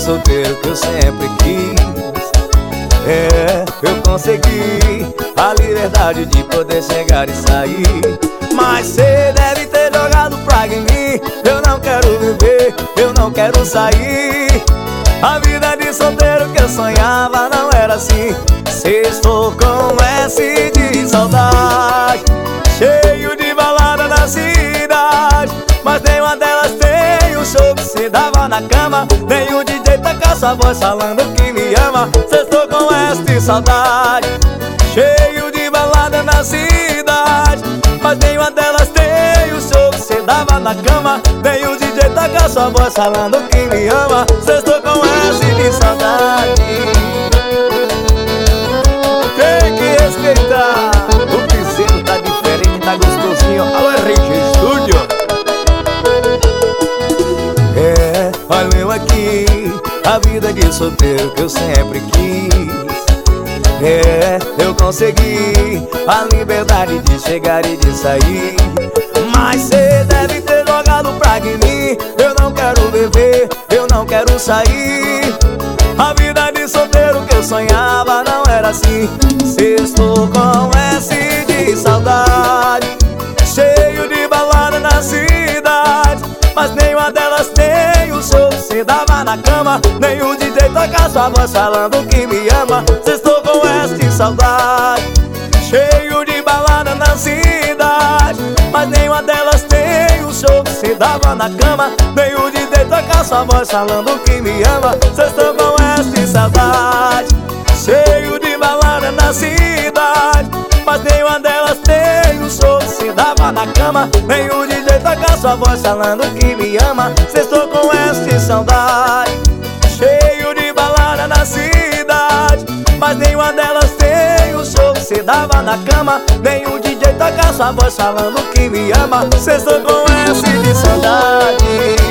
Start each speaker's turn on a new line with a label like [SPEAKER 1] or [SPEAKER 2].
[SPEAKER 1] solteiro que eu sempre quis. Eu consegui a liberdade de poder chegar e sair. Mas cê deve ter jogado praga em mim. Eu não quero viver, eu não quero sair. A vida de solteiro que eu sonhava não era assim. Sextou com S de saudade, cheio de balada na cidade. Mas nenhuma delas tem o show que se dava na cama. Nenhum DJ taca sua voz falando que me ama. Sextou com S de saudade, cheio de balada na cidade. Mas nenhuma delas tem o show que se dava na cama. Nenhum DJ taca sua voz falando que me ama. Sextou com S de saudade. Tem que respeitar. O piseiro tá diferente, tá gostosinho. Alô, Henrique Studio. Olha eu aqui, a vida de solteiro que eu sempre quis. Eu consegui a liberdade de chegar e de sair. Mas cê deve ter jogado praga em mim. Eu não quero beber, eu não quero sair. A vida de solteiro que eu sonhava não era assim. Sextou com S de saudade, cheio de balada na cidade. Mas nenhuma delas tem o show que se dava na cama. Nenhum DJ toca sua voz falando que me ama. Sextou com S de saudade, cheio de balada na cidade. Mas nenhuma delas tem o show que se dava na cama. Nenhum DJ toca sua voz falando que me ama. Sextou com S de saudade, cheio de balada na cidade. Mas nenhuma delas tem o show que se dava na cama. Nenhum DJ toca sua voz falando que me ama. Sextou com S de saudade, cheio de balada na cidade. Mas nenhuma delas tem o show que se dava na cama. Nenhum DJ toca sua voz falando que me ama. Sextou com S de saudade.